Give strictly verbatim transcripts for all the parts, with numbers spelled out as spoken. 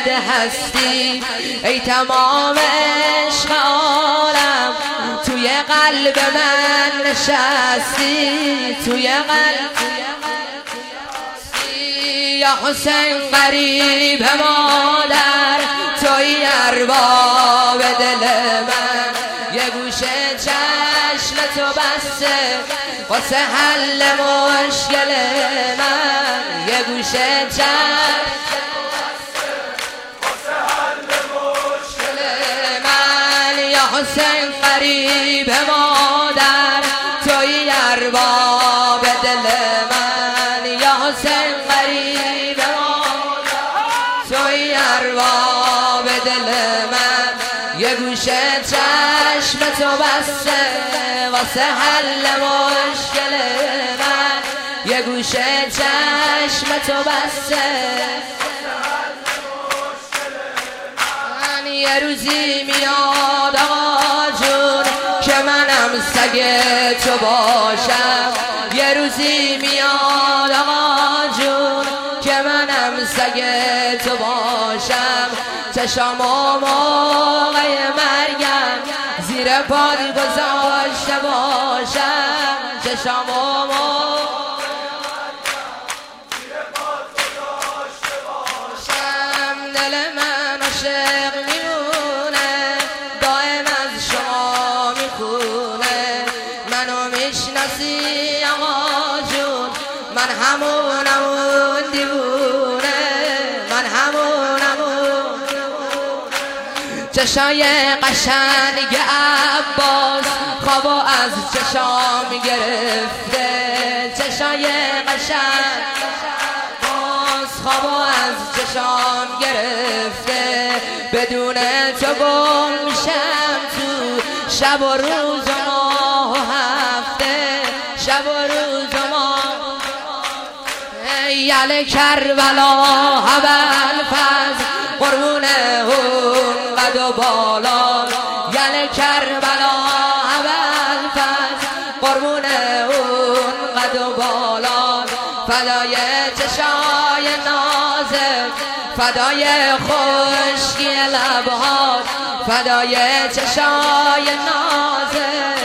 سید هستی، ای تمام عشق عالم توی قلب من نشستی، توی قلب یا حسین قریب مادر، توی ارباب دل من، یه گوشه چشم تو بسته واسه حل مشکل من، یه گوشه چشم واسه حل مشکل من، یا حسین قریب مادر توی ارباب دل من، یا حسین قریب مادر توی ارباب دل من، یه گوشه چشم تو بسته واسه حل مشکل من، یه گوشه چشم تو بسته من، یه روزی میاد آقا جون که منم سگ تو باشم، یه روزی میاد آقا جون که منم سگ تو باشم، چشام و موقع مرگم زیر پاد گذاشته باشم، چشام و موقع زیر پاد گذاشته باشم، دل من عاشق میمونه دائم از شما میخونه، منو میشناسی آقا جون من همونم اون دیوونه، من همونم اون چشای قشنگ عباس خوابو از چشام گرفته، چشای قشنگ عباس خوابو از چشام گرفته، بدون تو گم میشم تو شب و روز و ماه و هفته، شب و روز و ماه یل کربلا ابوالفضل قربون اون قد و بالا، یل کربلا ابوالفضل قربون اون قد و بالا، فدای چشای نازت، فدای خشکی لبهات، فدای چشای نازت،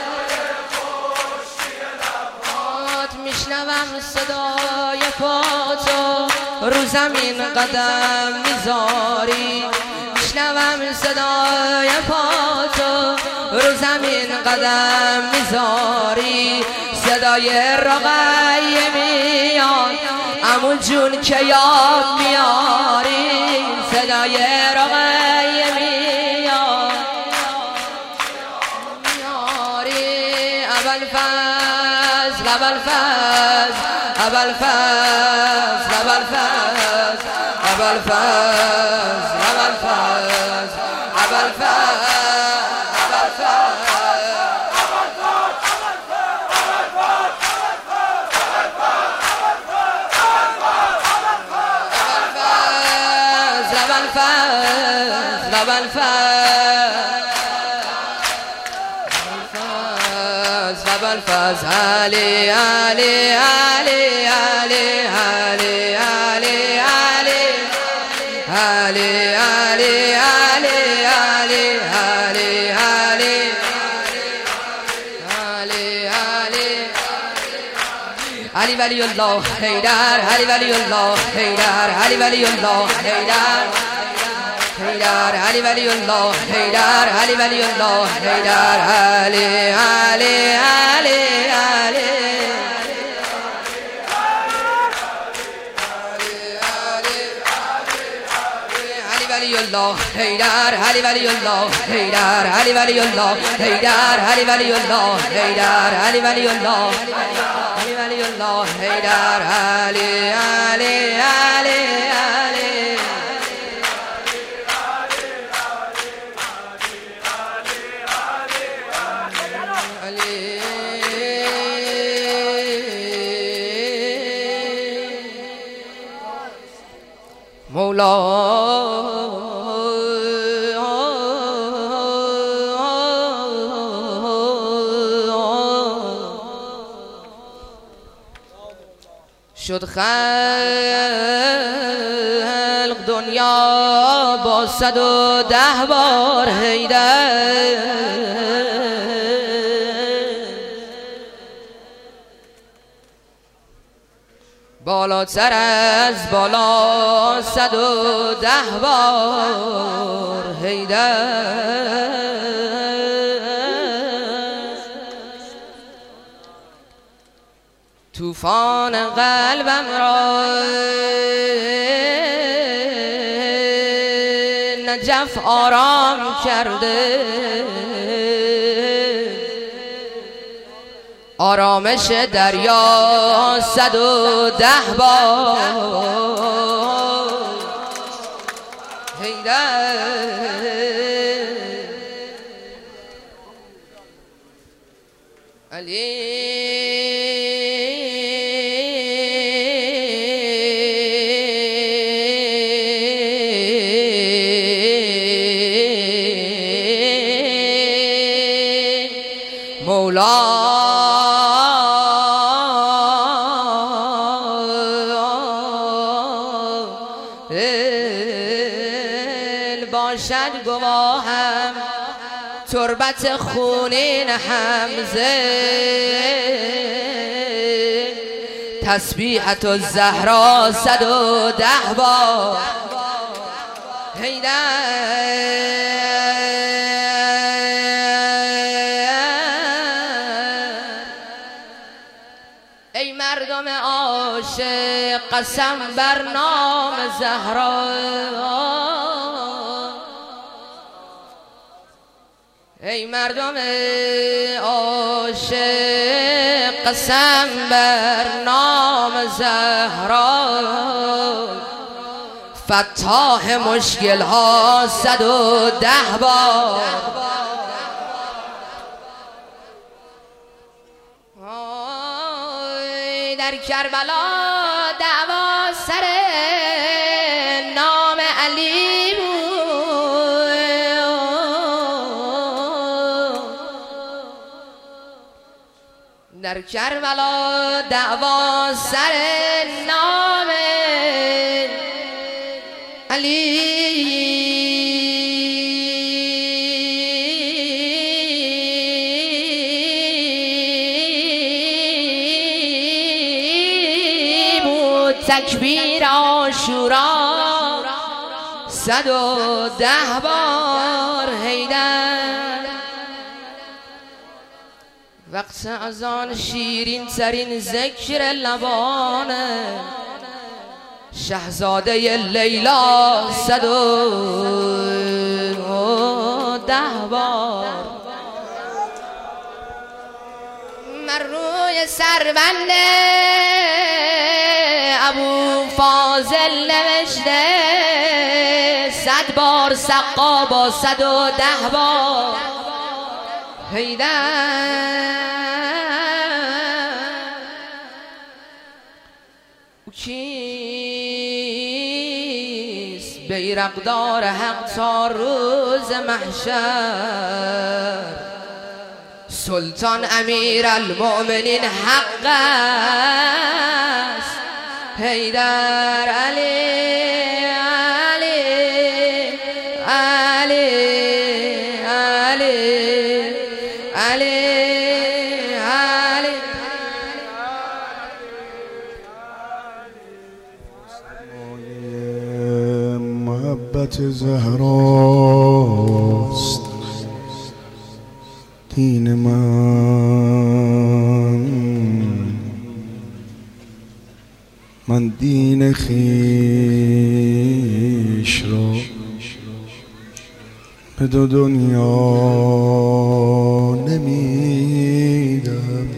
میشنوم صدای پاتو رو زمین قدم میذاری، میشنوم صدای پاتو رو زمین قدم میذاری، صدای رقیه میاد عمو جون که یاد میاری، صدای رقیه میاد میاری، ابوالفضل ابوالفضل ابوالفضل ابوالفضل ابوالفضل ابوالفضل ابوالفضل ابوالفضل علي علي علي علي علي علي علي علي علي علي علي علي علي علي ولی الله حیدر، علی ولی الله حیدر، علی ولی الله حیدر حیدر، علی ولی الله حیدر، علی ولی الله حیدر، علی علی علی علی علی ولی الله حیدر، علی ولی الله حیدر، علی ولی الله حیدر، علی ولی الله حیدر، علی ولی الله علی ولی الله حیدر، علی علی علی علی مولا شد خلق دنیا با صد و ده بار حیدر. بالاتر از بالا صد و ده بار حیدر. طوفان قلبم را نجف آرام کرده، آرامش دریا صد و ده بار حیدر. علی مولا باشد گواهم تربت خونین حمزه، تسبیحت الزهرا صد و ده بار حیدر. ای مردم عاشق قسم بر نام زهرا، ای مردم عاشق قسم بر نام زهرا، فتاح مشکل ها صد و ده بار. در کربلا دعوا سر نام علی بود، در کربلا دعوا سر نام علی. تکبیر عاشورا صد و ده بار حیدر. وقت از آن شیرین ترین ذکر لبان شهزاده لیلا صد و ده بار. من روی سربند ابو فاضل نوشته صد بار سقا با صد و ده بار حیدر. او کیست بیرقدار حق تا روز محشر، سلطان امیر المؤمنین حق است حیدر. علی علی علی علی علی علی. محبت زهراست دین من، من دین خویش را به دو دنیا نمیدم.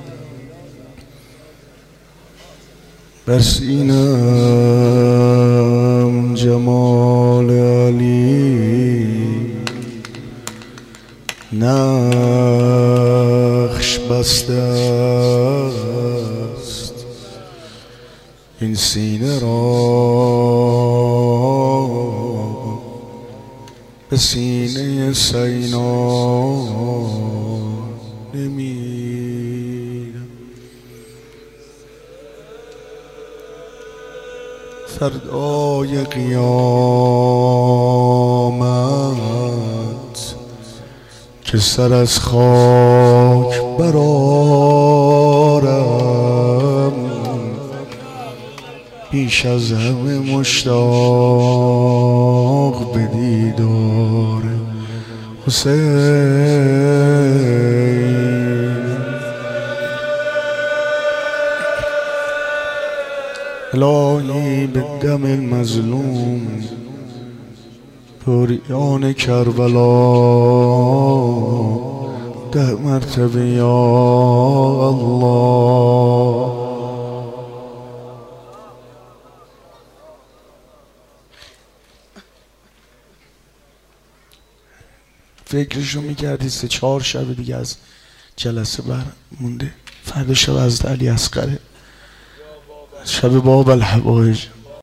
بر سینم جمال علی نقش بسته است، این سینه را به سینه سینا نمیدم. فردای قیامت که سر از خاک برارم، بیش از همه مشتاق به دیدار حسین. الهی به دم المظلوم پریان کربلا ده مرتبه یا الله. فکرشو میکردی سه چهار شب دیگه از جلسه بر مونده، فردا شب از علی اصغره، شب باب الحوائج.